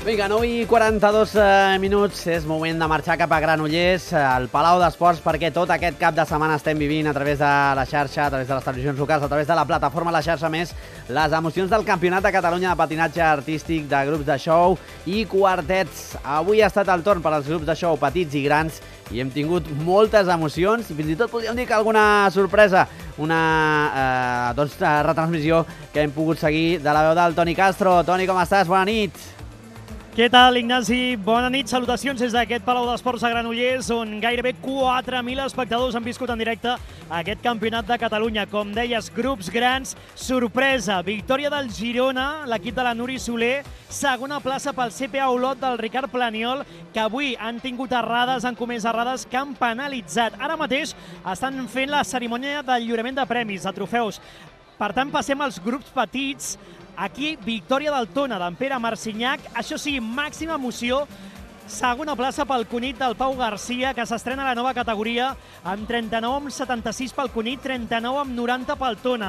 Vinga, 9:42 minuts, és moment de marxar cap a Granollers, al Palau d'Esports, perquè tot aquest cap de setmana estem vivint a través de la xarxa, a través de les televisions locals, a través de la plataforma La Xarxa Més, les emocions del Campionat de Catalunya de patinatge artístic de grups de show i quartets. Avui ha estat el torn per als grups de show petits i grans i hem tingut moltes emocions i fins i tot podríem dir que alguna sorpresa, una retransmissió que hem pogut seguir de la veu del Toni Castro. Toni, com estàs? Bona nit. Què tal, Ignasi? Bona nit, salutacions des d'aquest Palau d'Esports a Granollers, on gairebé 4.000 espectadors han viscut en directe aquest Campionat de Catalunya. Com deies, grups grans, sorpresa, victòria del Girona, l'equip de la Nuri Soler, segona plaça pel CPA Olot del Ricard Planiol, que avui han tingut errades, han comès errades que han penalitzat. Ara mateix estan fent la cerimònia del lliurament de premis, de trofeus. Per tant, passem als grups petits. Aquí, victòria del Tona, d'en Pere Marcinyac. Això sí, màxima emoció. Segona plaça pel Cunit del Pau Garcia, que s'estrena a la nova categoria, amb 39,76 pel Cunit, 39,90 pel Tona.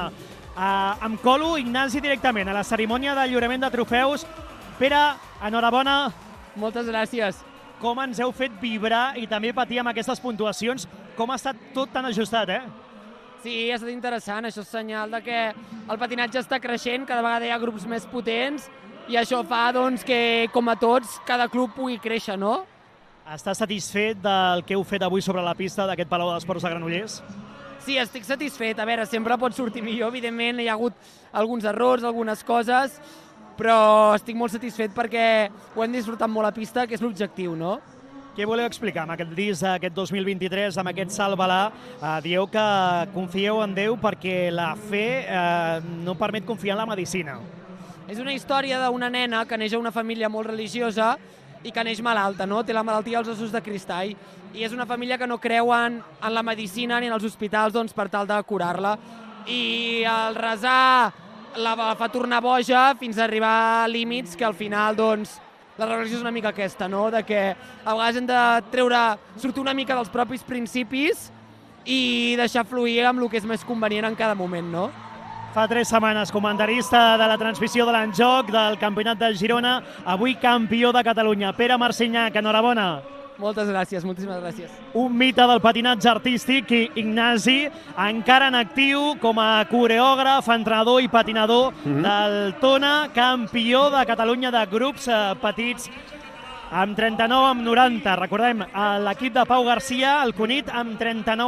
Em colo, Ignasi, directament a la cerimònia de lliurament de trofeus. Pere, enhorabona. Moltes gràcies. Com ens heu fet vibrar i també patir amb aquestes puntuacions. Com ha estat tot tan ajustat, Sí, ha estat interessant. Això és senyal de que el patinatge està creixent, cada vegada hi ha grups més potents i això fa doncs, que, com a tots, cada club pugui créixer, no? Estàs satisfet del que heu fet avui sobre la pista d'aquest Palau d'Esports de Granollers? Sí, estic satisfet. A veure, sempre pot sortir millor. Evidentment, hi ha hagut alguns errors, algunes coses, però estic molt satisfet perquè ho hem disfrutat molt a pista, que és l'objectiu, no? Què voleu explicar amb aquest disc d'aquest 2023, amb aquest salt balà? Dieu que confieu en Déu perquè la fe no permet confiar en la medicina. És una història d'una nena que neix a una família molt religiosa i que neix malalta, no? Té la malaltia als ossos de cristall. I és una família que no creu en la medicina ni en els hospitals doncs, per tal de curar-la. I el resar la fa tornar boja fins a arribar a límits que al final doncs, la reflexió és una mica aquesta, no? De que a vegades hem de sortir una mica dels propis principis i deixar fluir amb el que és més convenient en cada moment, no? Fa 3 setmanes, comentarista de la transmissió de l'Enjoc del Campionat de Girona, avui campió de Catalunya. Pere Marcinyac, enhorabona. Moltes gràcies, moltíssimes gràcies. Un mite del patinatge artístic, Ignasi, encara en actiu com a coreògraf, entrenador i patinador del Tona, campió de Catalunya de grups petits, amb 39,90. Recordem, l'equip de Pau Garcia, el Cunit, amb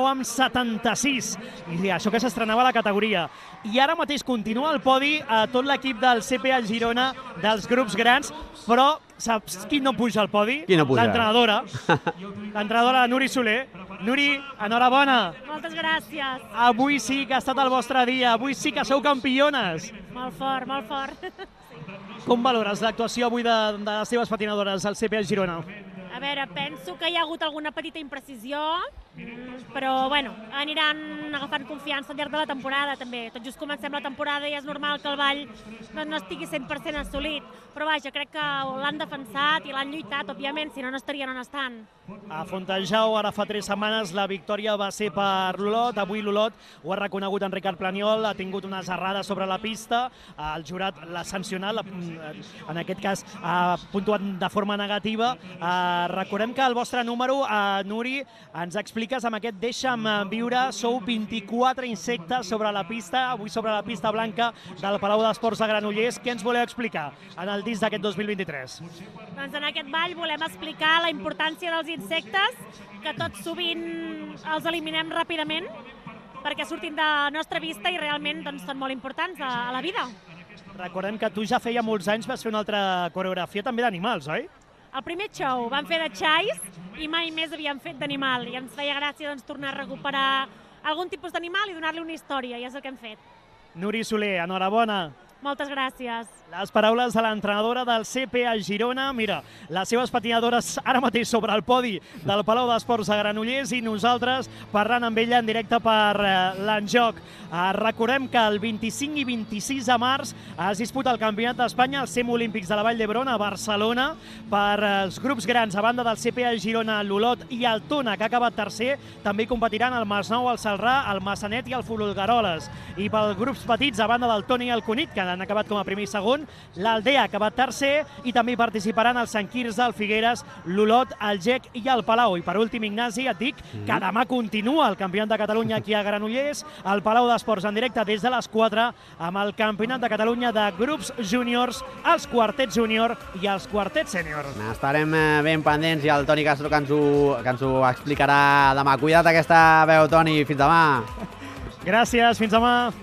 39,76. I això que s'estrenava a la categoria. I ara mateix continua al podi tot l'equip del CPA Girona, dels grups grans, però saps qui no puja al podi? Qui no puja? L'entrenadora. L'entrenadora, la Nuri Soler. Nuri, enhorabona. Moltes gràcies. Avui sí que ha estat el vostre dia. Avui sí que sou campiones. Molt fort, molt fort. Com valores l'actuació avui de les teves patinadores al CPA Girona? A veure, penso que hi ha hagut alguna petita imprecisió, però bueno, aniran agafant confiança al llarg de la temporada també. Tot just comencem la temporada i és normal que el ball no estigui 100% assolit, però vaja, crec que l'han defensat i l'han lluitat, òbviament, si no, no estarien on estan. A Fontejau, ara fa 3 setmanes, la victòria va ser per l'Olot. Avui l'Olot ho ha reconegut en Ricard Planiol, ha tingut unes errades sobre la pista, el jurat l'ha sancionat, en aquest cas ha puntuat de forma negativa. Recordem que el vostre número, Nuri, ens expliques amb aquest Deixa'm viure, sou 24 insectes sobre la pista, avui sobre la pista blanca del Palau d'Esports de Granollers. Què ens voleu explicar en el disc d'aquest 2023? Doncs en aquest ball volem explicar la importància dels insectes, que tot sovint els eliminem ràpidament perquè surtin de la nostra vista i realment doncs, són molt importants a la vida. Recordem que tu ja feia molts anys vas fer una altra coreografia també d'animals, oi? El primer show vam fer de xais i mai més havíem fet d'animal i ens feia gràcia doncs, tornar a recuperar algun tipus d'animal i donar-li una història, i és el que hem fet. Nuri Soler, enhorabona. Moltes gràcies. Les paraules de l'entrenadora del CPA Girona. Mira, les seves patinadores ara mateix sobre el podi del Palau d'Esports de Granollers i nosaltres parlant amb ella en directe per l'Enjoc. Recordem que el 25 i 26 de març es disputa el Campionat d'Espanya als CEM Olímpics de la Vall d'Hebron a Barcelona per els grups grans a banda del CPA Girona, l'Olot i el Tona, que ha acabat tercer. També competiran el Masnou, el Celrà, el Massanet i el Folgueroles. I pels grups petits a banda del Tona i el Cunit, que han acabat com a primer i segon, segon, l'Aldea, que va tercer, i també hi participaran el Sant Quirze, el Figueres, l'Olot, el GEC i el Palau. I per últim, Ignasi, et dic que demà continua el Campionat de Catalunya aquí a Granollers, al Palau d'Esports en directe des de les 4, amb el Campionat de Catalunya de grups júniors, els quartets júnior i els quartets sènior. Estarem ben pendents i el Toni Castro que ens ho explicarà demà. Cuida't aquesta veu, Toni. Fins demà. Gràcies, fins demà.